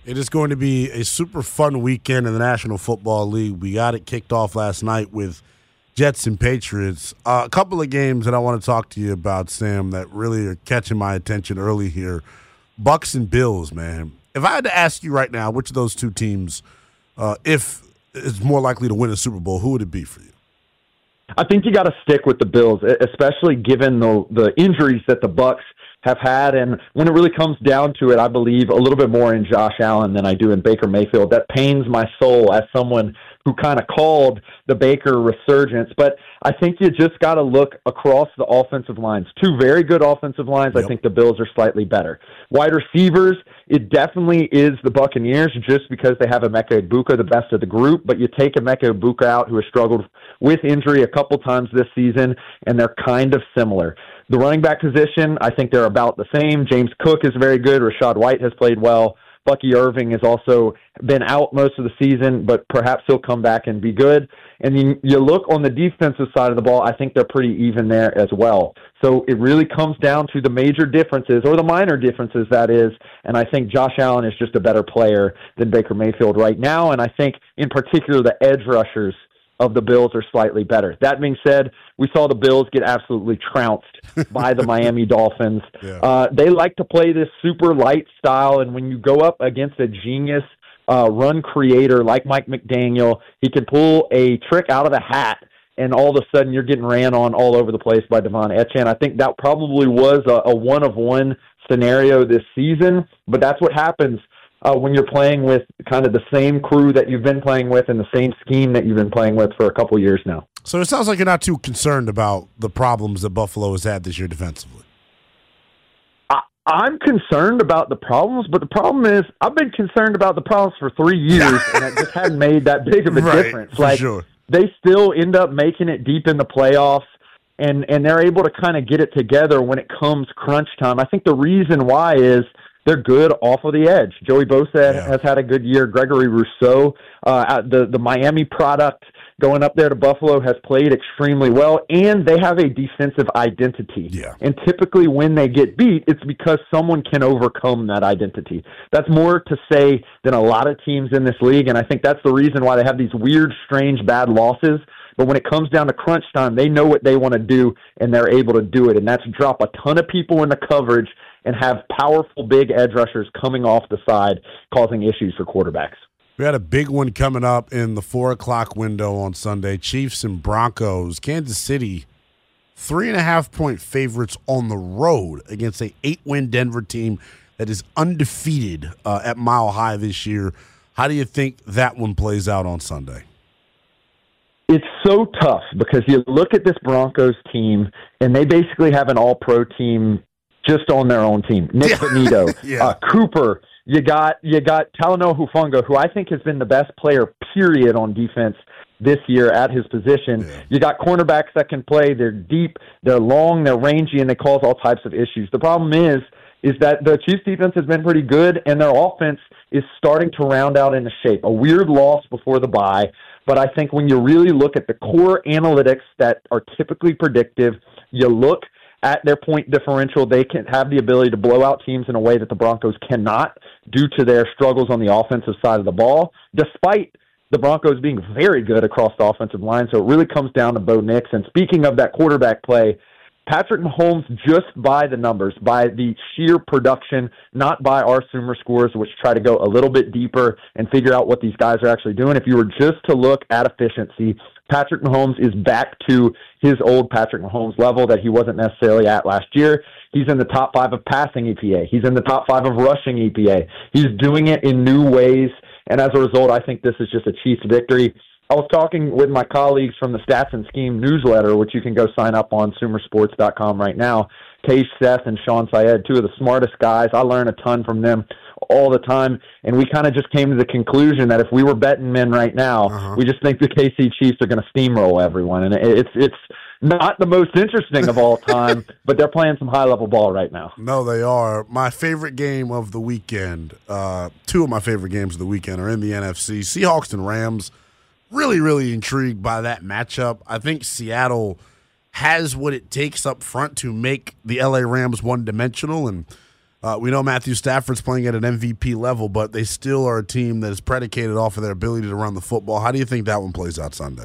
It is going to be a super fun weekend in the National Football League. We got it kicked off last night with Jets and Patriots. A couple of games that I want to talk to you about, Sam, that really are catching my attention early here. Bucks and Bills, man. If I had to ask you right now which of those two teams, if is more likely to win a Super Bowl, who would it be for you? I think you got to stick with the Bills, especially given the injuries that the Bucks have had. And when it really comes down to it, I believe a little bit more in Josh Allen than I do in Baker Mayfield. That pains my soul as someone who kind of called the Baker resurgence. But I think you just got to look across the offensive lines. Two very good offensive lines. Yep. I think the Bills are slightly better. Wide receivers, it definitely is the Buccaneers just because they have Emeka Egbuka, the best of the group. But you take Emeka Egbuka out, who has struggled with injury a couple times this season, and they're kind of similar. The running back position, I think they're about the same. James Cook is very good. Rashad White has played well. Bucky Irving has also been out most of the season, but perhaps he'll come back and be good. And you look on the defensive side of the ball, I think they're pretty even there as well. So it really comes down to the major differences, or the minor differences, that is. And I think Josh Allen is just a better player than Baker Mayfield right now. And I think, in particular, the edge rushers of the Bills are slightly better. That being said, we saw the Bills get absolutely trounced by the Miami Dolphins. Yeah. They like to play this super light style, and when you go up against a genius run creator like Mike McDaniel, he can pull a trick out of the hat, and all of a sudden you're getting ran on all over the place by Devon Etienne. I think that probably was a one-of-one scenario this season, but that's what happens when you're playing with kind of the same crew that you've been playing with and the same scheme that you've been playing with for a couple of years now. So it sounds like you're not too concerned about the problems that Buffalo has had this year defensively. I'm concerned about the problems, but the problem is I've been concerned about the problems for 3 years, and it just hadn't made that big of a difference. Like, sure. They still end up making it deep in the playoffs, and they're able to kind of get it together when it comes crunch time. I think the reason why is they're good off of the edge. Joey Bosa has had a good year. Gregory Rousseau, the Miami product going up there to Buffalo, has played extremely well, and they have a defensive identity. Yeah. And typically when they get beat, it's because someone can overcome that identity. That's more to say than a lot of teams in this league, and I think that's the reason why they have these weird, strange, bad losses. But when it comes down to crunch time, they know what they want to do, and they're able to do it, and that's drop a ton of people in the coverage and have powerful big edge rushers coming off the side, causing issues for quarterbacks. We had a big one coming up in the 4 o'clock window on Sunday. Chiefs and Broncos. Kansas City, 3.5-point favorites on the road against a 8-win Denver team that is undefeated at Mile High this year. How do you think that one plays out on Sunday? It's so tough because you look at this Broncos team, and they basically have an all-pro team just on their own team. Nick Bonito, Cooper. You got Talanoa Hufanga, who I think has been the best player, period, on defense this year at his position. Yeah. You got cornerbacks that can play. They're deep, they're long, they're rangy, and they cause all types of issues. The problem is that the Chiefs' defense has been pretty good, and their offense is starting to round out into shape. A weird loss before the bye, but I think when you really look at the core analytics that are typically predictive, you look at their point differential, they can have the ability to blow out teams in a way that the Broncos cannot due to their struggles on the offensive side of the ball, despite the Broncos being very good across the offensive line. So it really comes down to Bo Nix. And speaking of that quarterback play, Patrick Mahomes, just by the numbers, by the sheer production, not by our Sumer scores, which try to go a little bit deeper and figure out what these guys are actually doing. If you were just to look at efficiency, Patrick Mahomes is back to his old Patrick Mahomes level that he wasn't necessarily at last year. He's in the top 5 of passing EPA. He's in the top 5 of rushing EPA. He's doing it in new ways, and as a result, I think this is just a Chiefs victory. I was talking with my colleagues from the Stats and Scheme newsletter, which you can go sign up on Sumersports.com right now. Tage Seth and Sean Syed, two of the smartest guys. I learn a ton from them all the time, and we kind of just came to the conclusion that if we were betting men right now, we just think the KC Chiefs are going to steamroll everyone, and it's not the most interesting of all time, but they're playing some high-level ball right now. No, they are. My favorite game of the weekend, two of my favorite games of the weekend are in the NFC. Seahawks and Rams. Really, really intrigued by that matchup. I think Seattle has what it takes up front to make the LA Rams one-dimensional, and We know Matthew Stafford's playing at an MVP level, but they still are a team that is predicated off of their ability to run the football. How do you think that one plays out Sunday?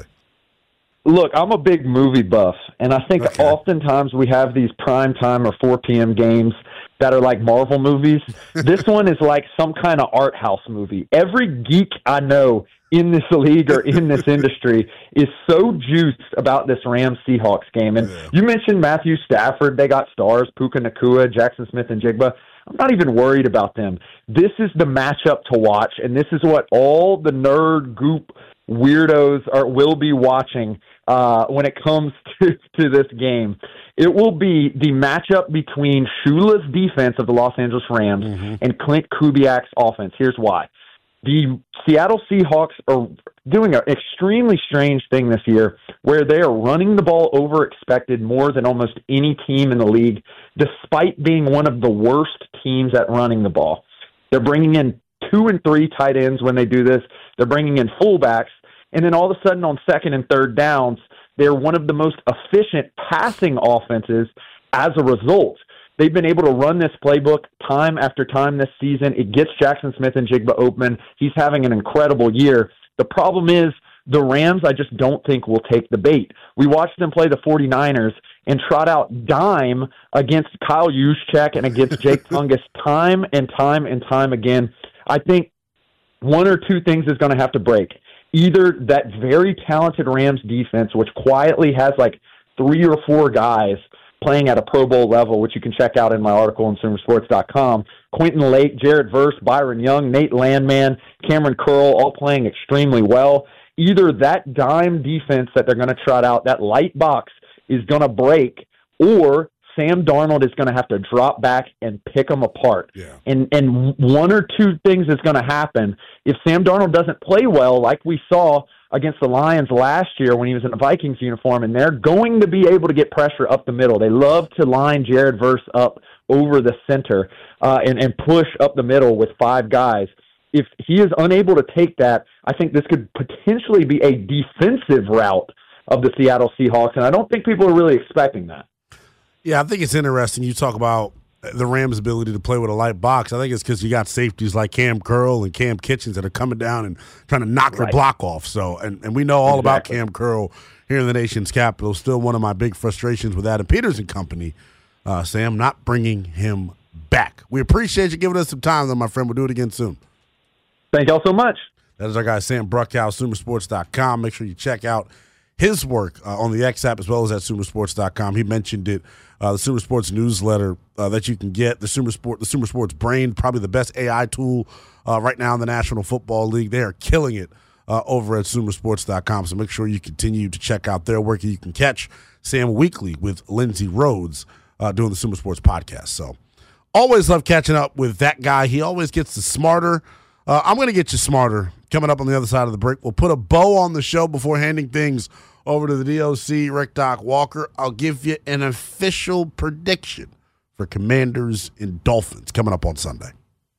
Look, I'm a big movie buff, and I think oftentimes we have these primetime or 4 p.m. games that are like Marvel movies. This one is like some kind of art house movie. Every geek I know in this league or in this industry is so juiced about this Rams-Seahawks game. And you mentioned Matthew Stafford. They got stars, Puka Nacua, Jackson Smith-Njigba. I'm not even worried about them. This is the matchup to watch, and this is what all the nerd goop weirdos will be watching when it comes to this game. It will be the matchup between Shula's defense of the Los Angeles Rams and Clint Kubiak's offense. Here's why. The Seattle Seahawks are doing an extremely strange thing this year where they are running the ball over expected more than almost any team in the league, despite being one of the worst teams at running the ball. They're bringing in 2 and 3 tight ends when they do this. They're bringing in fullbacks. And then all of a sudden on 2nd and 3rd downs, they're one of the most efficient passing offenses as a result. They've been able to run this playbook time after time this season. It gets Jackson Smith-Njigba open. He's having an incredible year. The problem is the Rams, I just don't think, will take the bait. We watched them play the 49ers and trot out dime against Kyle Juszczyk and against Jake Tungus time and time and time again. I think one or two things is going to have to break. Either that very talented Rams defense, which quietly has like 3 or 4 guys playing at a Pro Bowl level, which you can check out in my article on SoonerSports.com. Quentin Lake, Jared Verse, Byron Young, Nate Landman, Cameron Curl, all playing extremely well. Either that dime defense that they're going to trot out, that light box, is going to break, or Sam Darnold is going to have to drop back and pick them apart. Yeah. And one or two things is going to happen. If Sam Darnold doesn't play well, like we saw against the Lions last year when he was in a Vikings uniform, and they're going to be able to get pressure up the middle. They love to line Jared Verse up over the center and push up the middle with 5 guys. If he is unable to take that, I think this could potentially be a defensive route of the Seattle Seahawks, and I don't think people are really expecting that. Yeah, I think it's interesting you talk about the Rams' ability to play with a light box. I think it's because you got safeties like Cam Curl and Cam Kitchens that are coming down and trying to knock their block off. So, and we know all about Cam Curl here in the nation's capital. Still one of my big frustrations with Adam Peters and company, Sam, not bringing him back. We appreciate you giving us some time, though, my friend. We'll do it again soon. Thank y'all so much. That is our guy, Sam Bruckhouse, SoonerSports.com. Make sure you check out his work on the X app as well as at SoonerSports.com. He mentioned it. The Sooner Sports newsletter that you can get, the Sooner Sports Brain, probably the best AI tool right now in the National Football League. They are killing it over at SoonerSports.com. So make sure you continue to check out their work. You can catch Sam weekly with Lindsey Rhodes doing the Sooner Sports podcast. So always love catching up with that guy. He always gets us smarter. I'm going to get you smarter coming up on the other side of the break. We'll put a bow on the show before handing things over to the DOC, Rick Doc Walker. I'll give you an official prediction for Commanders and Dolphins coming up on Sunday.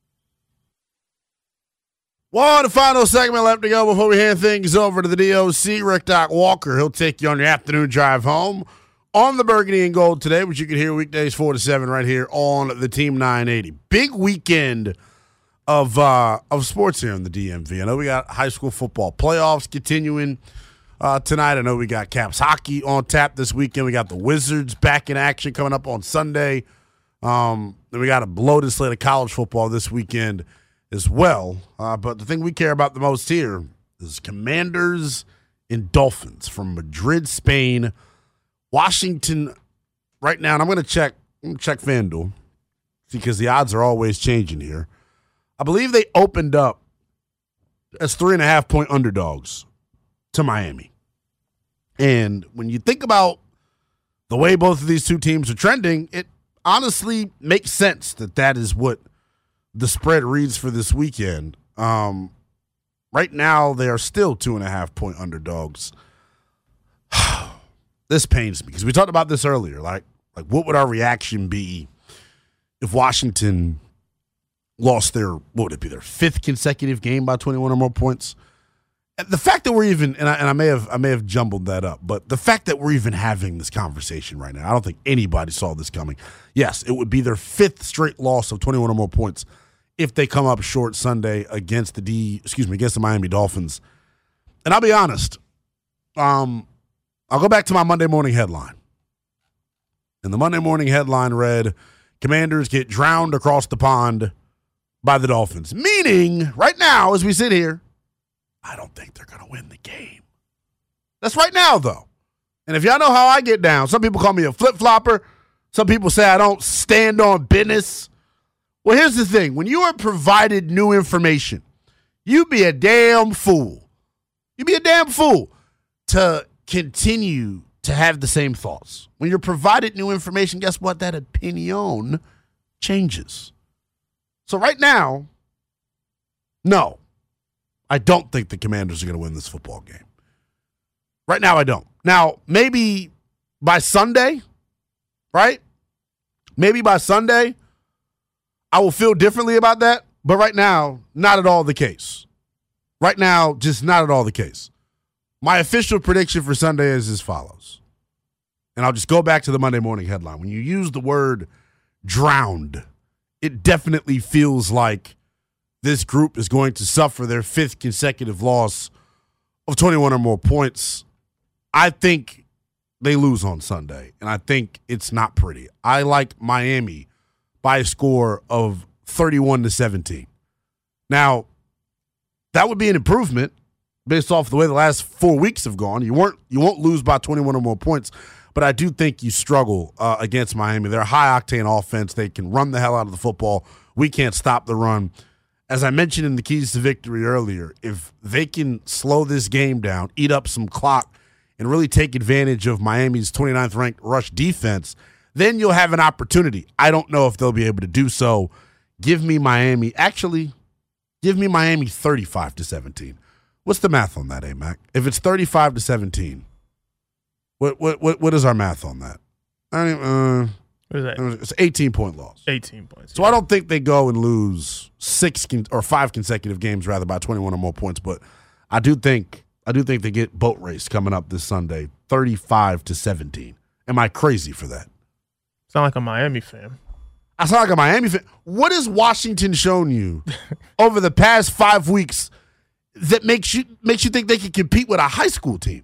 One final segment left to go before we hand things over to the DOC, Rick Doc Walker. He'll take you on your afternoon drive home on the Burgundy and Gold today, which you can hear weekdays 4 to 7 right here on the Team 980. Big weekend of sports here in the DMV. I know we got high school football playoffs continuing tonight. I know we got Caps hockey on tap this weekend. We got the Wizards back in action coming up on Sunday. Then we got a bloated slate of college football this weekend as well. But the thing we care about the most here is Commanders and Dolphins from Madrid, Spain. Washington right now, and I'm going to check FanDuel because the odds are always changing here. I believe they opened up as 3.5-point underdogs to Miami. And when you think about the way both of these two teams are trending, it honestly makes sense that is what the spread reads for this weekend. Right now, they are still 2.5-point underdogs. This pains me because we talked about this earlier. Like what would our reaction be if Washington lost their 5th consecutive game by 21 or more points? the fact that we're even, and I may have jumbled that up, but the fact that we're even having this conversation right now, I don't think anybody saw this coming. Yes, it would be their 5th straight loss of 21 or more points if they come up short Sunday against the Miami Dolphins. And I'll be honest, I'll go back to my Monday morning headline. And the Monday morning headline read, Commanders get drowned across the pond by the Dolphins. Meaning, right now, as we sit here, I don't think they're going to win the game. That's right now, though. And if y'all know how I get down, some people call me a flip-flopper. Some people say I don't stand on business. Well, here's the thing. When you are provided new information, you be a damn fool. You be a damn fool to continue to have the same thoughts. When you're provided new information, guess what? That opinion changes. So right now, no, I don't think the Commanders are going to win this football game. Right now, I don't. Now, maybe by Sunday, right? Maybe by Sunday, I will feel differently about that. But right now, not at all the case. Right now, just not at all the case. My official prediction for Sunday is as follows. And I'll just go back to the Monday morning headline. When you use the word drowned, it definitely feels like this group is going to suffer their 5th consecutive loss of 21 or more points. I think they lose on Sunday, and I think it's not pretty. I like Miami by a score of 31-17. Now, that would be an improvement based off the way the last 4 weeks have gone. You won't lose by 21 or more points, but I do think you struggle against Miami. They're a high-octane offense. They can run the hell out of the football. We can't stop the run. As I mentioned in the keys to victory earlier, if they can slow this game down, eat up some clock, and really take advantage of Miami's 29th-ranked rush defense, then you'll have an opportunity. I don't know if they'll be able to do so. Give me Miami. Actually, give me Miami 35-17. What's the math on that, Mac? If it's 35-17, what is our math on that? What is that? It's an 18-point loss. 18 points. So I don't think they go and lose 5 consecutive games rather by 21 or more points, but I do think they get boat race coming up this Sunday, 35-17. Am I crazy for that? Sound like a Miami fan. I sound like a Miami fan. What has Washington shown you over the past 5 weeks that makes you think they can compete with a high school team?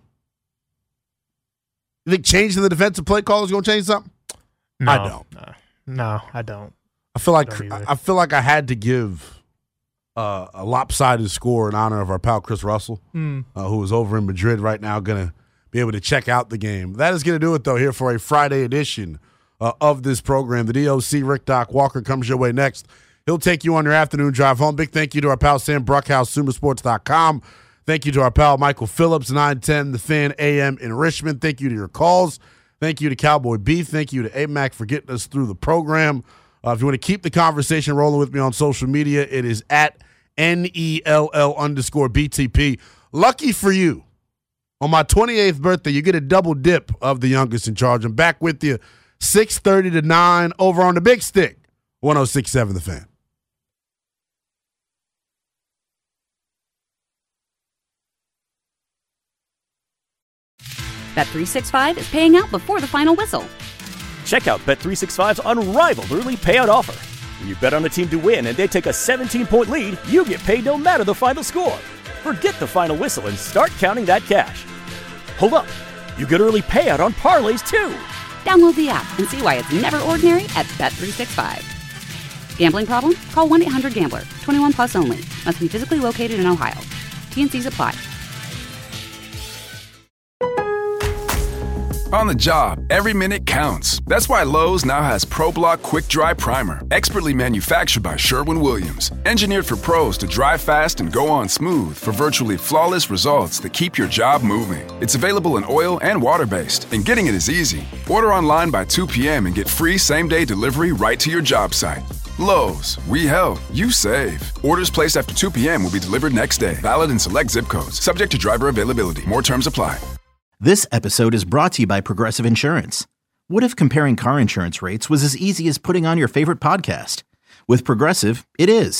You think changing the defensive play call is going to change something? No, I don't. No, I don't. I feel like I had to give a lopsided score in honor of our pal Chris Russell, who is over in Madrid right now, going to be able to check out the game. That is going to do it, though, here for a Friday edition of this program. The DOC, Rick Doc Walker, comes your way next. He'll take you on your afternoon drive home. Big thank you to our pal Sam Bruckhouse, SumoSports.com. Thank you to our pal Michael Phillips, 910 The Fan AM in Richmond. Thank you to your calls. Thank you to Cowboy Beef. Thank you to AMAC for getting us through the program. If you want to keep the conversation rolling with me on social media, it is at NELL_BTP. Lucky for you, on my 28th birthday, you get a double dip of the youngest in charge. I'm back with you 6:30 to 9 over on the Big Stick, 106.7 The Fan. Bet365 is paying out before the final whistle. Check out Bet365's unrivaled early payout offer. When you bet on a team to win and they take a 17-point lead, you get paid no matter the final score. Forget the final whistle and start counting that cash. Hold up. You get early payout on parlays, too. Download the app and see why it's never ordinary at Bet365. Gambling problem? Call 1-800-GAMBLER. 21 plus only. Must be physically located in Ohio. T&Cs apply. On the job, every minute counts. That's why Lowe's now has ProBlock Quick Dry Primer, expertly manufactured by Sherwin-Williams. Engineered for pros to dry fast and go on smooth for virtually flawless results that keep your job moving. It's available in oil and water-based, and getting it is easy. Order online by 2 p.m. and get free same-day delivery right to your job site. Lowe's, we help, you save. Orders placed after 2 p.m. will be delivered next day. Valid in select zip codes. Subject to driver availability. More terms apply. This episode is brought to you by Progressive Insurance. What if comparing car insurance rates was as easy as putting on your favorite podcast? With Progressive, it is.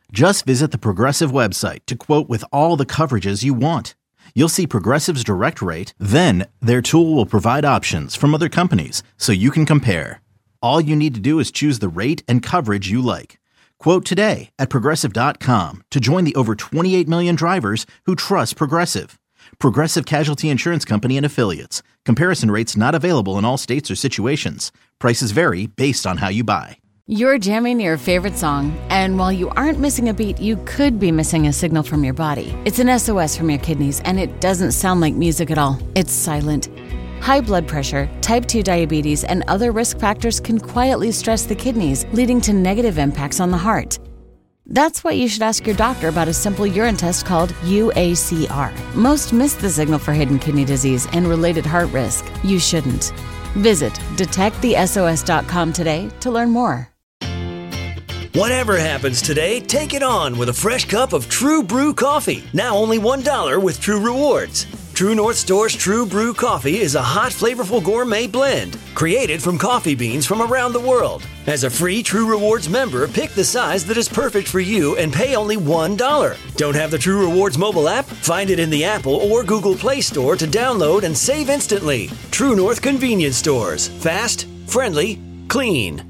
Just visit the Progressive website to quote with all the coverages you want. You'll see Progressive's direct rate, then their tool will provide options from other companies so you can compare. All you need to do is choose the rate and coverage you like. Quote today at Progressive.com to join the over 28 million drivers who trust Progressive. Progressive Casualty Insurance Company and Affiliates. Comparison rates not available in all states or situations. Prices vary based on how you buy. You're jamming your favorite song, and while you aren't missing a beat, you could be missing a signal from your body. It's an SOS from your kidneys, and it doesn't sound like music at all. It's silent. High blood pressure, type 2 diabetes, and other risk factors can quietly stress the kidneys, leading to negative impacts on the heart. That's why you should ask your doctor about a simple urine test called UACR. Most miss the signal for hidden kidney disease and related heart risk. You shouldn't. Visit detectthesos.com today to learn more. Whatever happens today, take it on with a fresh cup of True Brew coffee. Now only $1 with True Rewards. True North Store's True Brew coffee is a hot, flavorful gourmet blend created from coffee beans from around the world. As a free True Rewards member, pick the size that is perfect for you and pay only $1. Don't have the True Rewards mobile app? Find it in the Apple or Google Play Store to download and save instantly. True North Convenience Stores. Fast, friendly, clean.